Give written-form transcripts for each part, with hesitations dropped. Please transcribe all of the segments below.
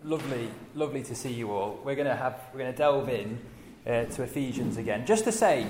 Lovely to see you all. We're going to delve in to Ephesians again. Just to say,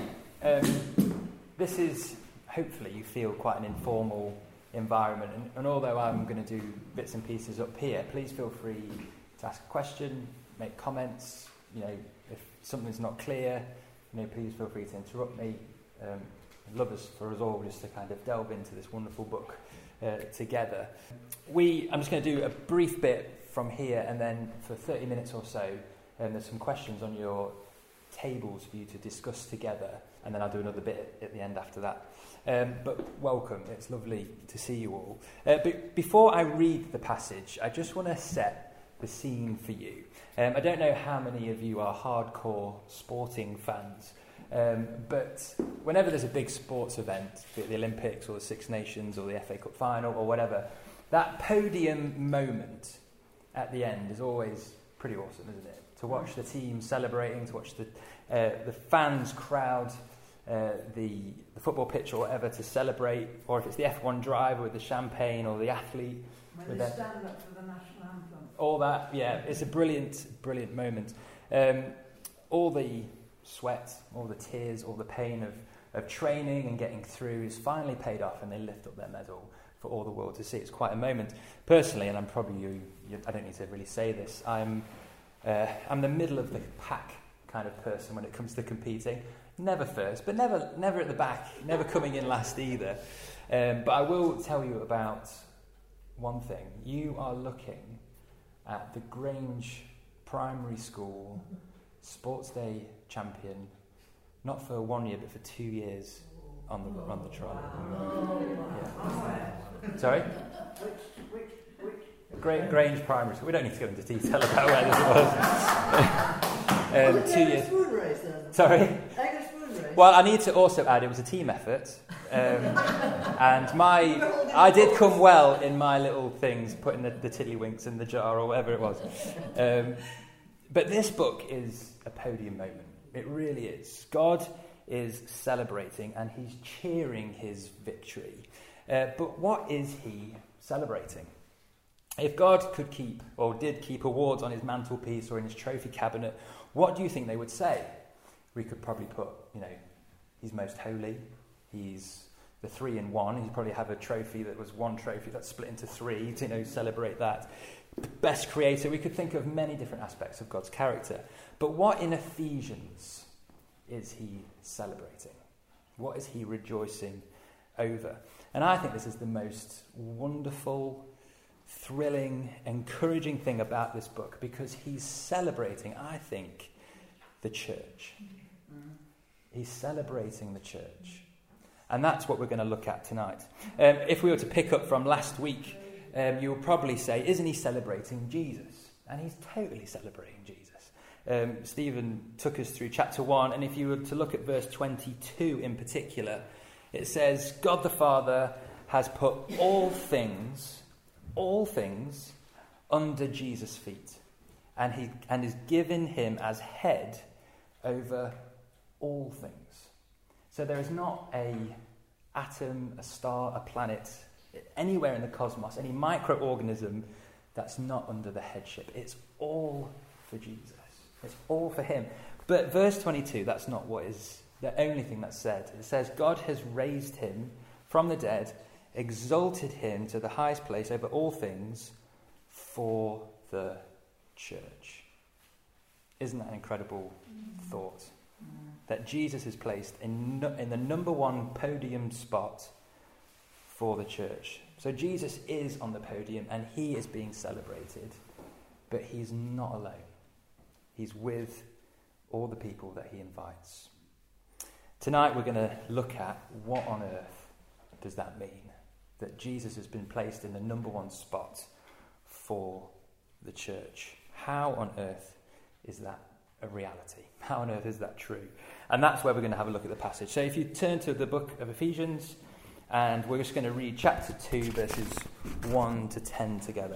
this is, hopefully you feel quite an informal environment, and although I'm going to do bits and pieces up here, please feel free to ask a question, make comments. If something's not clear, please feel free to interrupt me. I'd love for us all just to kind of delve into this wonderful book together. I'm just going to do a brief bit from here, and then for 30 minutes or so, there's some questions on your tables for you to discuss together, and then I'll do another bit at the end after that. But welcome, it's lovely to see you all. But before I read the passage, I just want to set the scene for you. I don't know how many of you are hardcore sporting fans, but whenever there's a big sports event, be it the Olympics or the Six Nations or the FA Cup final or whatever, that podium moment at the end is always pretty awesome, isn't it? To watch the team celebrating, to watch the fans crowd the football pitch or whatever to celebrate, or if it's the F1 driver with the champagne or the athlete. When they stand up for the national anthem. All that, yeah, it's a brilliant moment. All the sweat, all the tears, all the pain of training and getting through is finally paid off, and they lift up their medal for all the world to see. It's quite a moment. Personally, and I'm probably I don't need to really say this, I'm the middle of the pack kind of person when it comes to competing. Never first, but never at the back, never coming in last either. But I will tell you about one thing. You are looking at the Grange Primary School Sports Day champion, not for 1 year, but for 2 years on the trolley. Yeah. Sorry? Which? Grange Primary School. We don't need to go into detail about where this was. 2 years. Spoon race then? Sorry? Like a spoon race? Well, I need to also add it was a team effort. And I did come well in my little things, putting the tiddlywinks in the jar or whatever it was. But this book is a podium moment. It really is. God is celebrating and he's cheering his victory. But what is he celebrating? If God could keep, or did keep, awards on his mantelpiece or in his trophy cabinet, what do you think they would say? We could probably put, he's most holy, he's the 3-in-1, he'd probably have a trophy that was one trophy that's split into three to, celebrate that. Best creator, we could think of many different aspects of God's character. But what in Ephesians is he celebrating? What is he rejoicing over? And I think this is the most wonderful, thrilling, encouraging thing about this book, because he's celebrating, I think, the church. He's celebrating the church. And that's what we're going to look at tonight. If we were to pick up from last week, you'll probably say, isn't he celebrating Jesus? And he's totally celebrating Jesus. Stephen took us through chapter 1, and if you were to look at verse 22 in particular, it says, God the Father has put all things under Jesus' feet, and is given him as head over all things. So there is not an atom, a star, a planet, anywhere in the cosmos, any microorganism that's not under the headship. It's all for Jesus. It's all for him. But verse 22, that's not what is the only thing that's said. It says, God has raised him from the dead, exalted him to the highest place over all things for the church. Isn't that an incredible thought? That Jesus is placed in the number one podium spot for the church. So Jesus is on the podium and he is being celebrated, but he's not alone. He's with all the people that he invites. Tonight we're going to look at what on earth does that mean? That Jesus has been placed in the number one spot for the church. How on earth is that a reality? How on earth is that true? And that's where we're going to have a look at the passage. So if you turn to the book of Ephesians, and we're just going to read chapter 2, verses 1 to 10 together.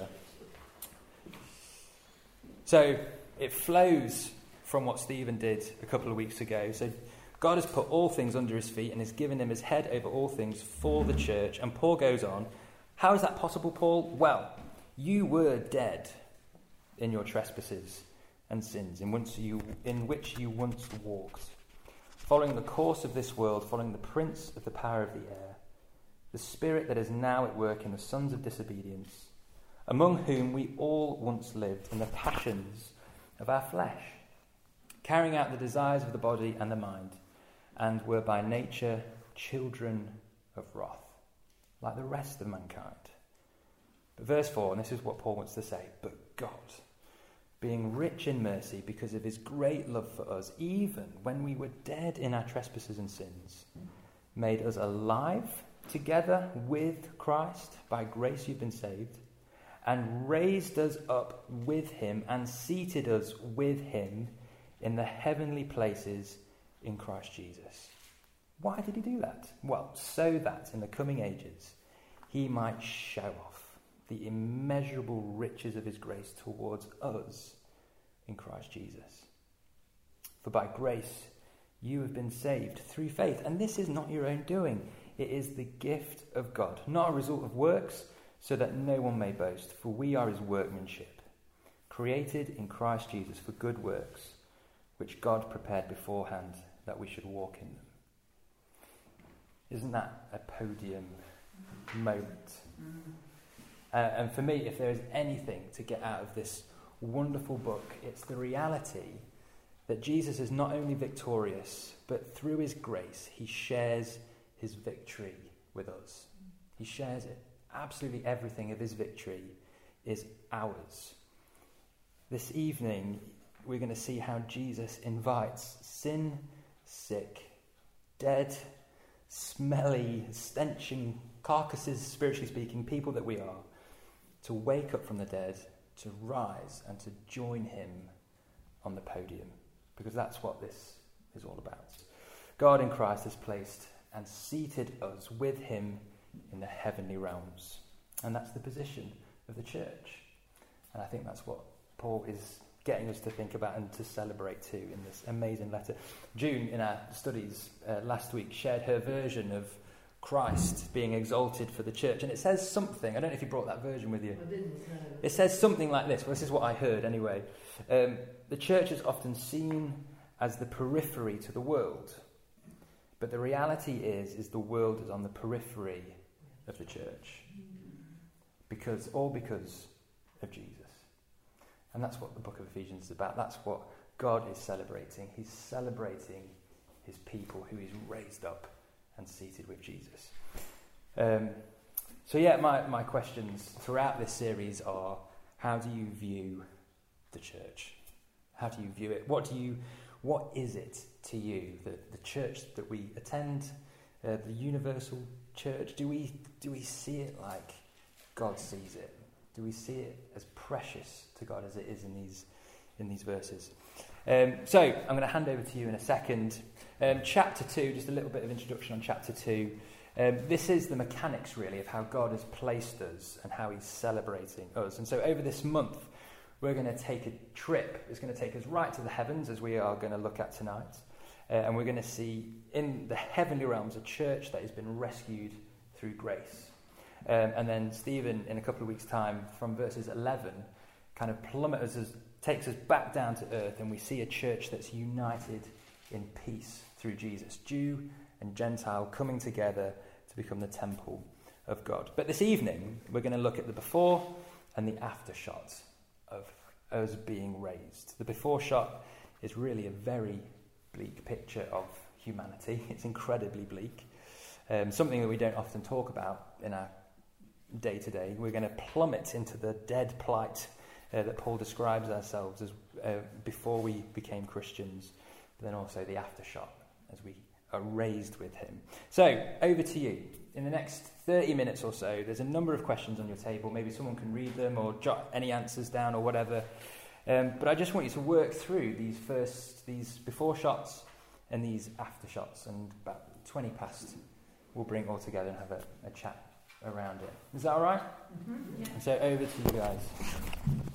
So it flows from what Stephen did a couple of weeks ago. So God has put all things under his feet and has given him his head over all things for the church. And Paul goes on, how is that possible, Paul? Well, you were dead in your trespasses and sins, in which you once walked, following the course of this world, following the prince of the power of the air, the spirit that is now at work in the sons of disobedience, among whom we all once lived in the passions of our flesh, carrying out the desires of the body and the mind, and were by nature children of wrath, like the rest of mankind. But verse 4, and this is what Paul wants to say, but God, being rich in mercy because of his great love for us, even when we were dead in our trespasses and sins, made us alive together with Christ. By grace you've been saved, and raised us up with him and seated us with him in the heavenly places in Christ Jesus. Why did he do that? Well, so that in the coming ages he might show off the immeasurable riches of his grace towards us in Christ Jesus. For by grace you have been saved through faith, and this is not your own doing. It is the gift of God, not a result of works, so that no one may boast. For we are his workmanship, created in Christ Jesus for good works, which God prepared beforehand that we should walk in them. Isn't that a podium moment? And for me, if there is anything to get out of this wonderful book, it's the reality that Jesus is not only victorious, but through his grace, he shares his victory with us. He shares it. Absolutely everything of his victory is ours. This evening, we're going to see how Jesus invites sin, sick, dead, smelly, stenching carcasses, spiritually speaking, people that we are, to wake up from the dead, to rise and to join him on the podium. Because that's what this is all about. God in Christ has placed and seated us with him in the heavenly realms. And that's the position of the church. And I think that's what Paul is getting us to think about and to celebrate too in this amazing letter. June, in our studies last week, shared her version of Christ being exalted for the church. And it says something, I don't know if you brought that version with you. I didn't, no. It says something like this. Well, this is what I heard anyway. The church is often seen as the periphery to the world. But the reality is the world is on the periphery of the church. Because of Jesus. And that's what the book of Ephesians is about. That's what God is celebrating. He's celebrating his people who he's raised up and seated with Jesus. My questions throughout this series are, how do you view the church? How do you view it? What is it to you, the church that we attend, the universal church? Do we see it like God sees it? Do we see it as precious to God as it is in these verses? So I'm going to hand over to you in a second. Chapter 2, just a little bit of introduction on chapter 2. This is the mechanics, really, of how God has placed us and how he's celebrating us. And so over this month, we're going to take a trip. It's going to take us right to the heavens, as we are going to look at tonight. And we're going to see in the heavenly realms a church that has been rescued through grace. And then Stephen, in a couple of weeks' time, from verses 11, kind of takes us back down to earth, and we see a church that's united in peace through Jesus. Jew and Gentile coming together to become the temple of God. But this evening, we're going to look at the before and the after shot of us being raised. The before shot is really a very bleak picture of humanity. It's incredibly bleak. Something that we don't often talk about in our day-to-day. We're going to plummet into the dead plight that Paul describes ourselves as before we became Christians, but then also the aftershot as we are raised with him. So, over to you. In the next 30 minutes or so, there's a number of questions on your table. Maybe someone can read them or jot any answers down or whatever. But I just want you to work through these before shots and these after shots. And about 20 past, we'll bring it all together and have a chat around it. Is that all right? Mm-hmm. Yeah. So over to you guys.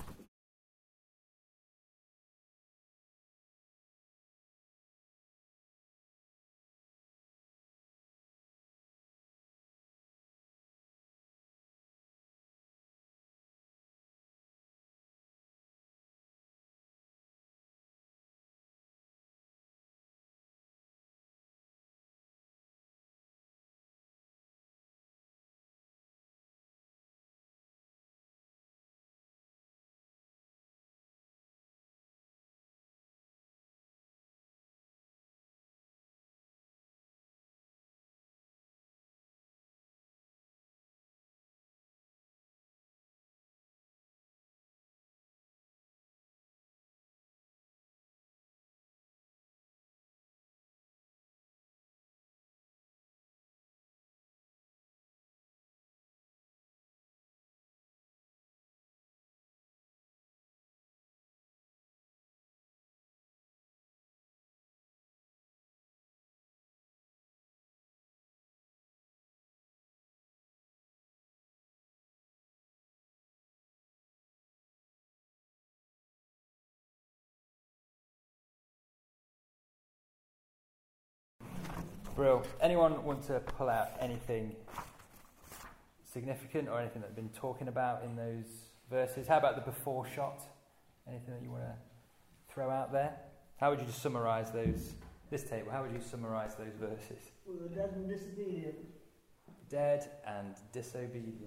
Brill. Anyone want to pull out anything significant or anything that they've been talking about in those verses? How about the before shot? Anything that you want to throw out there? How would you just summarise this table? How would you summarise those verses? Well, the dead and disobedient. Dead and disobedient.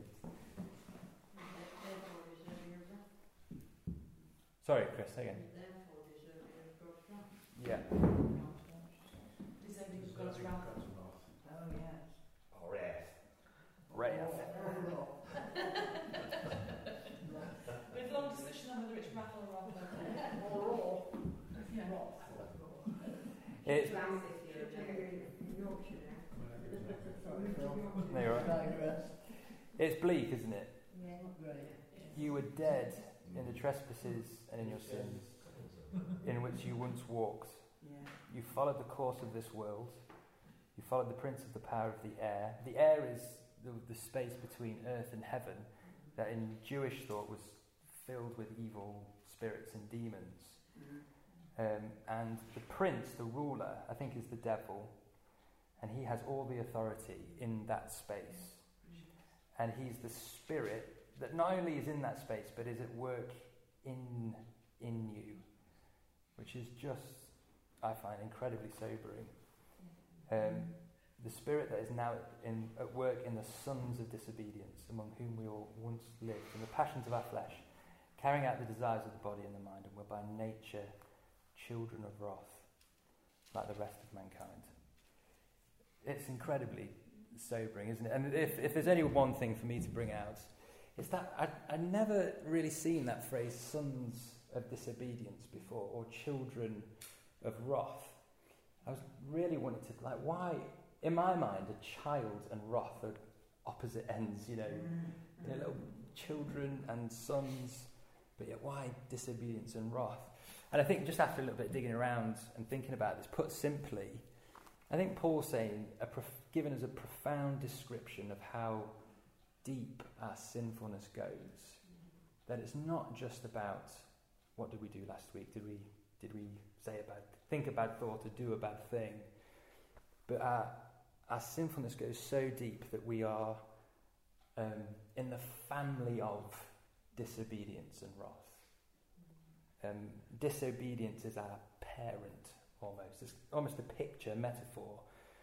Sorry, Chris, say again. Yeah. Disobedient God's wrath. Oh, yes. Or wrath. Wrath. With long discussion on whether it's wrath or wrath. Or Yeah. It's, there you are. It's bleak, isn't it? Yeah, not great. You were dead in the trespasses and in your sins, in which you once walked. Yeah. You followed the course of this world. You followed the prince of the power of the air. The air is the space between earth and heaven that in Jewish thought was filled with evil spirits and demons. And the prince, the ruler, I think is the devil, and he has all the authority in that space. And he's the spirit that not only is in that space, but is at work in you, which is just, I find, incredibly sobering. The spirit that is now at work in the sons of disobedience, among whom we all once lived, in the passions of our flesh, carrying out the desires of the body and the mind, and were by nature children of wrath, like the rest of mankind. It's incredibly sobering, isn't it? And if there's only one thing for me to bring out, it's that I'd never really seen that phrase, sons of disobedience, before, or children of wrath. I was really wanting to, why, in my mind, a child and wrath are opposite ends, little children and sons, but yet why disobedience and wrath? And I think just after a little bit of digging around and thinking about this, put simply, I think Paul's saying, giving us a profound description of how deep our sinfulness goes. That it's not just about what did we do last week? Did we think a bad thought or do a bad thing? But our sinfulness goes so deep that we are in the family of disobedience and wrath. Disobedience is our parent, almost. It's almost a picture, a metaphor.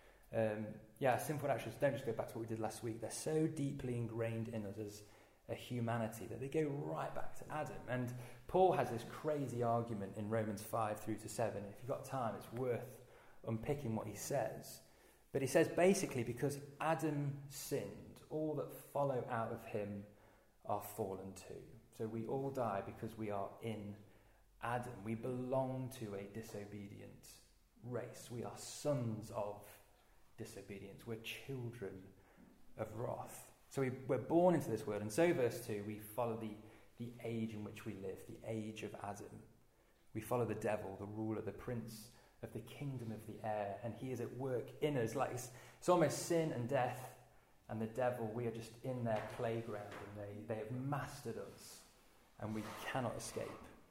Sinful actions don't just go back to what we did last week. They're so deeply ingrained in us as a humanity that they go right back to Adam. And Paul has this crazy argument in Romans 5 through to 7. If you've got time, it's worth unpicking what he says. But he says basically because Adam sinned, all that follow out of him are fallen too. So we all die because we are in Adam. We belong to a disobedient race. We are sons of disobedience. We're children of wrath. So we're born into this world. And so, verse 2, we follow the age in which we live, the age of Adam. We follow the devil, the ruler, the prince of the kingdom of the air. And he is at work in us. It's almost sin and death and the devil. We are just in their playground and they have mastered us. And we cannot escape.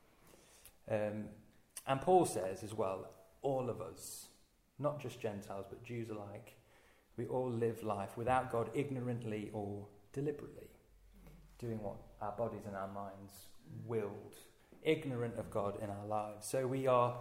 And Paul says as well, all of us, not just Gentiles, but Jews alike, we all live life without God ignorantly or deliberately, doing what our bodies and our minds willed, ignorant of God in our lives. So we are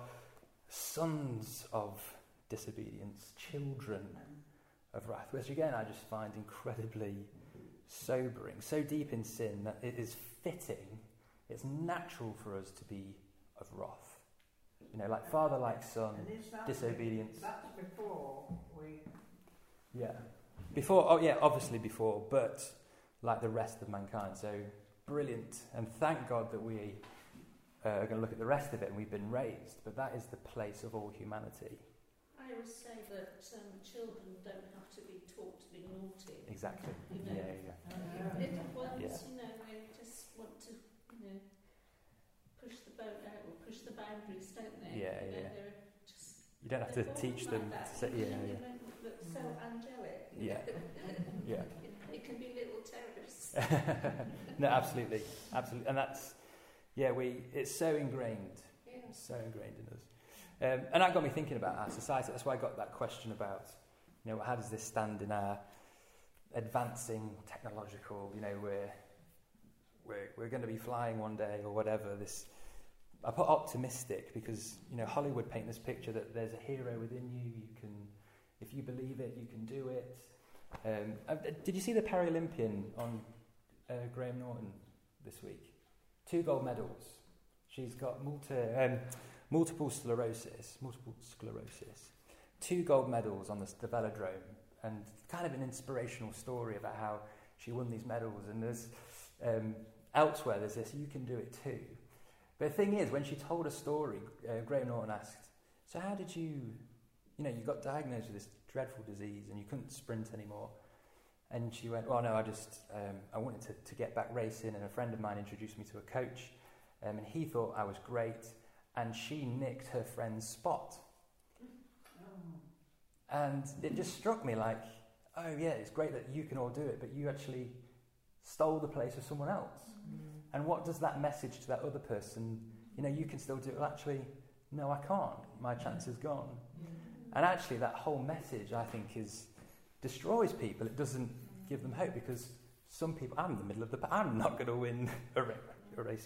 sons of disobedience, children of wrath, which again I just find incredibly sobering, so deep in sin that it is fitting, it's natural for us to be of wrath. Like father, like son, disobedience. That's before we... Yeah. Before, obviously before, but like the rest of mankind. So brilliant. And thank God that we are going to look at the rest of it and we've been raised. But that is the place of all humanity. I always say that children don't have to be taught to be naughty. Exactly. Yeah. Little ones, they just want to, push the boat out or push the boundaries, don't they? They're just, you don't have to teach them like to say, They look so angelic. Yeah. It can be little terrorists. No, absolutely. And that's, it's so ingrained. Yeah. So ingrained in us. And that got me thinking about our society. That's why I got that question about how does this stand in our advancing technological, we're going to be flying one day or whatever. I put optimistic because, Hollywood paint this picture that there's a hero within you. You can, if you believe it, you can do it. Did you see the Paralympian on Graham Norton this week? 2 gold medals. She's got multiple sclerosis, 2 gold medals on the velodrome, and kind of an inspirational story about how she won these medals. And there's elsewhere there's this, you can do it too. But the thing is, when she told a story, Graham Norton asked, so how did you got diagnosed with this dreadful disease and you couldn't sprint anymore? And she went, well, no, I wanted to get back racing, and a friend of mine introduced me to a coach, and he thought I was great, and she nicked her friend's spot. And it just struck me like, oh yeah, it's great that you can all do it, but you actually stole the place of someone else. And what does that message to that other person? You can still do it. Well, actually, no, I can't. My chance is gone. And actually, that whole message, I think, destroys people. It doesn't give them hope, because some people, I'm in the middle of I'm not going to win a race,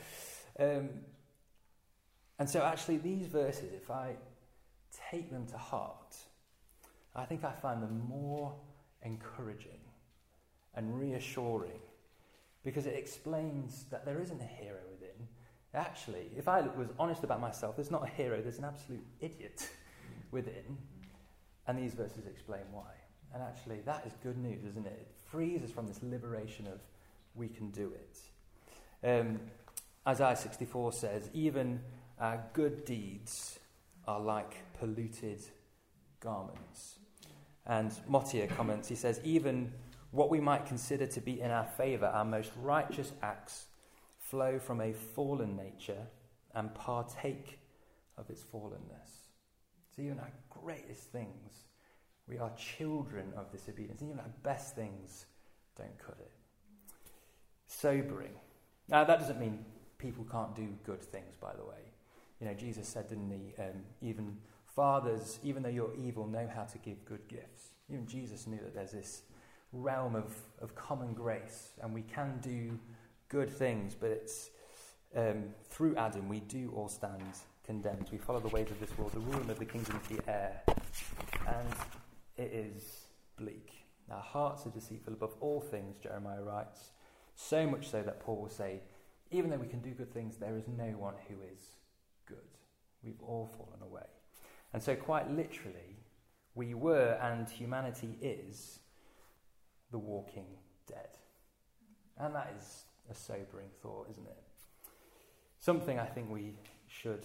And so actually, these verses, if I take them to heart, I think I find them more encouraging and reassuring, because it explains that there isn't a hero within. Actually, if I was honest about myself, there's not a hero, there's an absolute idiot within. And these verses explain why. And actually, that is good news, isn't it? It frees us from this liberation of we can do it. Isaiah 64 says, even our good deeds are like polluted garments. And Mottier comments, he says, even what we might consider to be in our favour, our most righteous acts, flow from a fallen nature and partake of its fallenness. So even our greatest things, we are children of disobedience. Even our best things don't cut it. Sobering. Now that doesn't mean people can't do good things, by the way. Jesus said, didn't he, even fathers, even though you're evil, know how to give good gifts. Even Jesus knew that there's this realm of common grace, and we can do good things, but it's through Adam we do all stand condemned. We follow the ways of this world, the ruler of the kingdom of the air, and it is bleak. Our hearts are deceitful above all things, Jeremiah writes, so much so that Paul will say, even though we can do good things, there is no one who is good. We've all fallen away. And so quite literally, we were, and humanity is, the walking dead. And that is a sobering thought, isn't it? Something I think should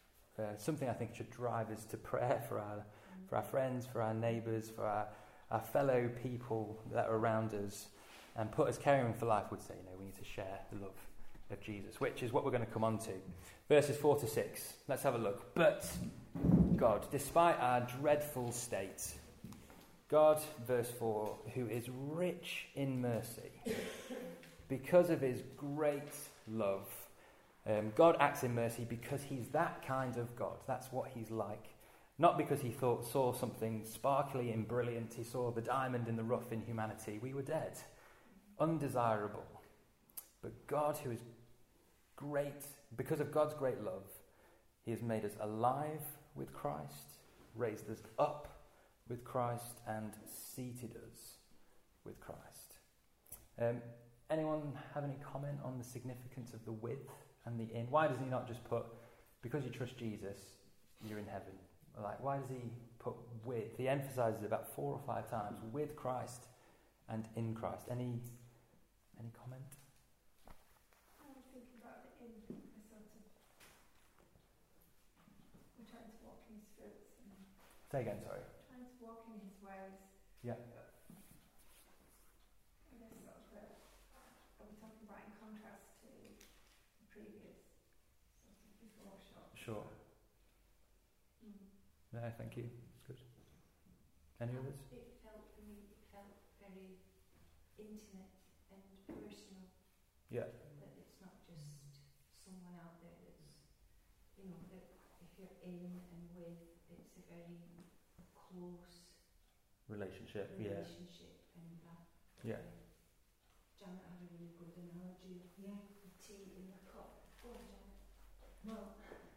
drive us to prayer for our friends, for our neighbours, for our fellow people that are around us, and put us caring for life would say, we need to share the love of Jesus, which is what we're going to come on to. Verses 4 to 6. Let's have a look. But God, despite our dreadful state, God, verse 4, who is rich in mercy, because of his great love, God acts in mercy because he's that kind of God. That's what he's like. Not because he saw something sparkly and brilliant. He saw the diamond in the rough in humanity. We were dead, undesirable. But God, who is great, because of God's great love, he has made us alive with Christ, raised us up with Christ, and seated us with Christ. Anyone have any comment on the significance of the with and the in? Why does he not just put, because you trust Jesus, you're in heaven? Like, why does he put with? He emphasises it about 4 or 5 times, with Christ and in Christ. Any comment? I was thinking about it in a sort of, we're trying to walk in his fruits. Say again, sorry. Trying to walk in his ways. Yeah. In a sort of, are we talking about in contrast to the previous, sort of before short? Sure. No, thank you. It's good. Any others? It felt very intimate and personal. Yeah. That it's not just someone out there that's, that if you're in and with, it's a very close relationship. relationship and that. Yeah. Janet had a really good analogy of The tea in the cup. Go on, Janet. Well,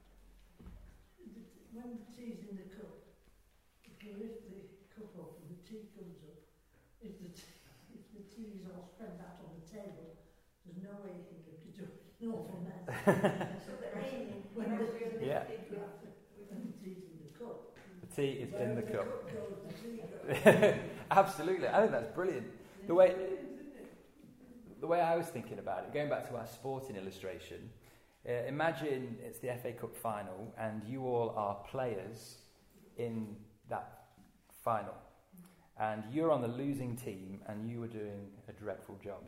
when the tea's in the cup, if you lift the cup up and the tea comes up, if the tea is all spread out on the table, there's no way you can lift it up. It's an awful mess. So the aiming, When when the- we're Yeah. lifted, When the tea's in the cup. The tea is in the cup. Goes, the tea goes. Absolutely, I think that's brilliant. The way I was thinking about it, going back to our sporting illustration, imagine it's the FA Cup final and you all are players in that final. And you're on the losing team and you are doing a dreadful job.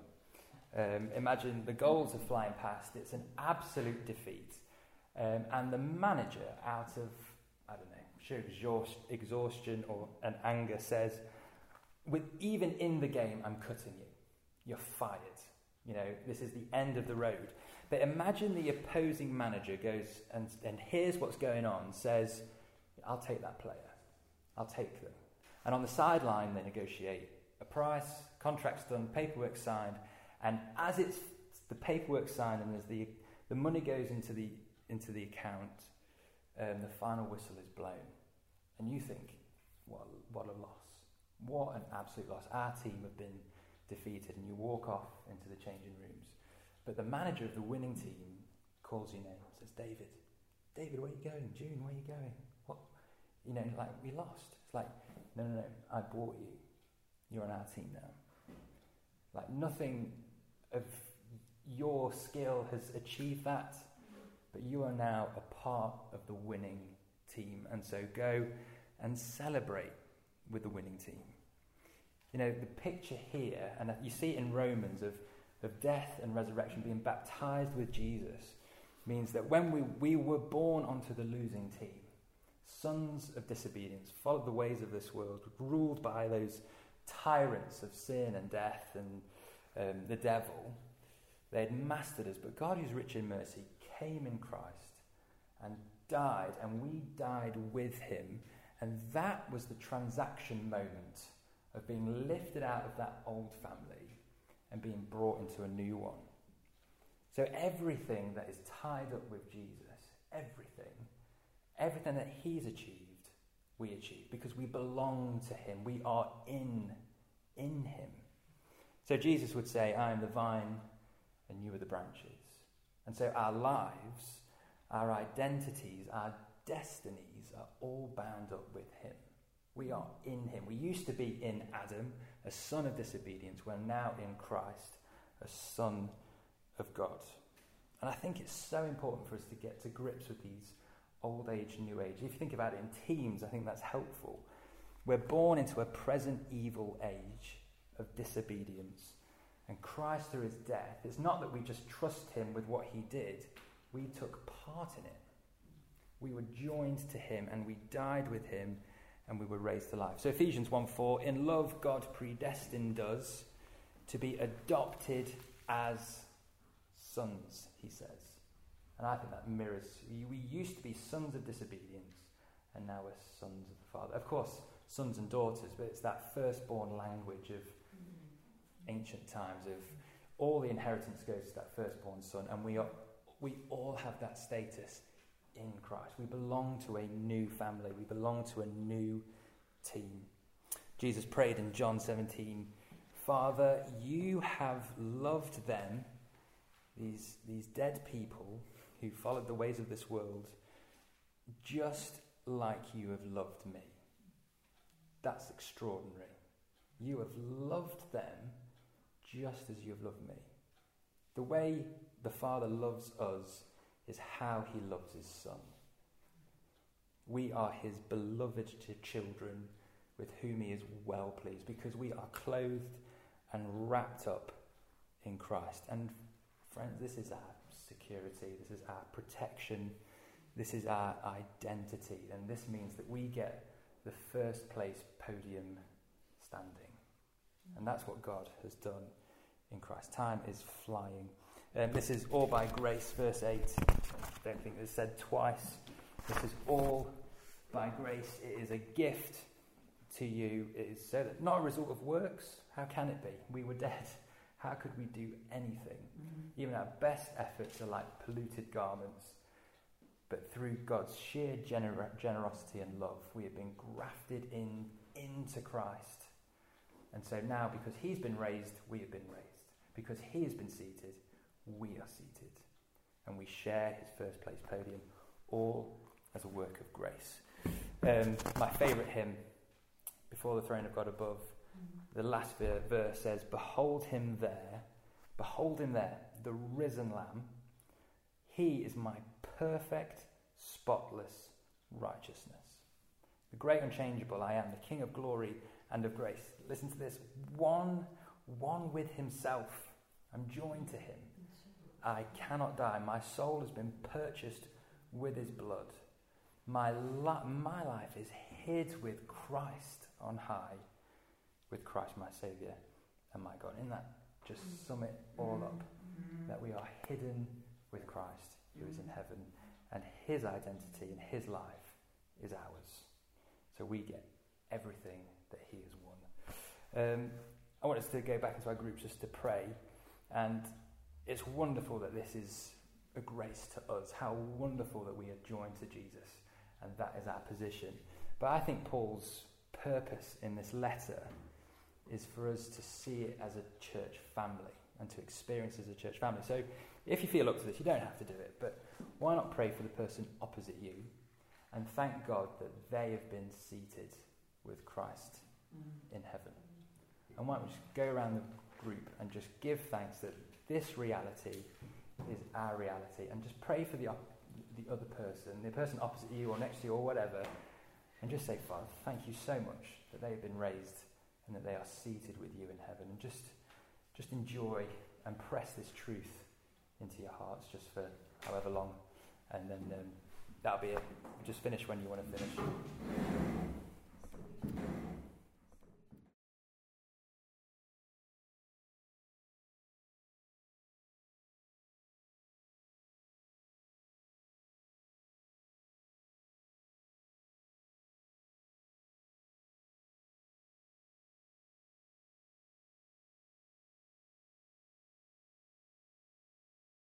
Imagine the goals are flying past, it's an absolute defeat. And the manager, out of, I don't know, sheer exhaustion or an anger, says, even in the game, I'm cutting you. You're fired. You know, this is the end of the road. But imagine the opposing manager goes and hears what's going on, says, I'll take that player. I'll take them. And on the sideline, they negotiate a price, contract's done, paperwork signed, and as it's the paperwork signed and as the money goes into the account, the final whistle is blown. And you think, what a loss. What an absolute loss. Our team have been defeated, and you walk off into the changing rooms. But the manager of the winning team calls your name, says, David, where are you going? June, where are you going? What? You know, like, we lost. It's like, no, I bought you. You're on our team now. Like, nothing of your skill has achieved that, but you are now a part of the winning team. And so go and celebrate with the winning team. You know, the picture here, and you see it in Romans, of death and resurrection, being baptized with Jesus, means that when we were born onto the losing team, sons of disobedience, followed the ways of this world, ruled by those tyrants of sin and death and the devil. They had mastered us, but God, who's rich in mercy, came in Christ and died, and we died with him. And that was the transaction moment of being lifted out of that old family and being brought into a new one. So everything that is tied up with Jesus, everything that he's achieved, we achieve because we belong to him. We are in him. So Jesus would say, I am the vine and you are the branches. And so our lives, our identities, our destinies are all bound up with him. We are in him. We used to be in Adam, a son of disobedience. We're now in Christ, a son of God. And I think it's so important for us to get to grips with these old age, new age. If you think about it in teens, I think that's helpful. We're born into a present evil age of disobedience. And Christ, through his death, it's not that we just trust him with what he did. We took part in it. We were joined to him and we died with him and we were raised to life. So Ephesians 1:4, in love God predestined us to be adopted as sons, he says. And I think that mirrors, we used to be sons of disobedience and now we're sons of the Father. Of course, sons and daughters, but it's that firstborn language of ancient times of all the inheritance goes to that firstborn son, and we all have that status in Christ. We belong to a new family. We belong to a new team. Jesus prayed in John 17, Father, you have loved them, these dead people who followed the ways of this world, just like you have loved me. That's extraordinary. You have loved them just as you have loved me. The way the Father loves us is how he loves his Son. We are his beloved children with whom he is well pleased because we are clothed and wrapped up in Christ. And friends, this is our security, this is our protection, this is our identity, and this means that we get the first place podium standing. And that's what God has done in Christ. Time is flying. This is all by grace, verse 8. I don't think it's said twice. This is all by grace. It is a gift to you is so that not a result of works. How can it be? We were dead. How could we do anything? Even our best efforts are like polluted garments. But through God's sheer generosity and love, we have been grafted into Christ. And so now, because he's been raised, we have been raised. Because he has been seated, we are seated. And we share his first place podium, all as a work of grace. My favourite hymn, Before the Throne of God Above, the last verse says, behold him there, the risen Lamb. He is my perfect, spotless righteousness. The great unchangeable I am, the King of glory and of grace. Listen to this. One with himself. I'm joined to him. I cannot die. My soul has been purchased with his blood. My life is hid with Christ on high, with Christ my Saviour and my God. Isn't that just sum it all up? That we are hidden with Christ who is in heaven, and his identity and his life is ours. So we get everything that he has won. I want us to go back into our groups just to pray, and it's wonderful that this is a grace to us. How wonderful that we are joined to Jesus, and that is our position. But I think Paul's purpose in this letter is for us to see it as a church family and to experience it as a church family. So if you feel up to this, you don't have to do it, but why not pray for the person opposite you and thank God that they have been seated with Christ in heaven. And why don't we just go around the group and just give thanks that this reality is our reality, and just pray for the other person, the person opposite you or next to you or whatever, and just say, Father, thank you so much that they have been raised and that they are seated with you in heaven, and just enjoy and press this truth into your hearts just for however long, and then that'll be it. Just finish when you want to finish.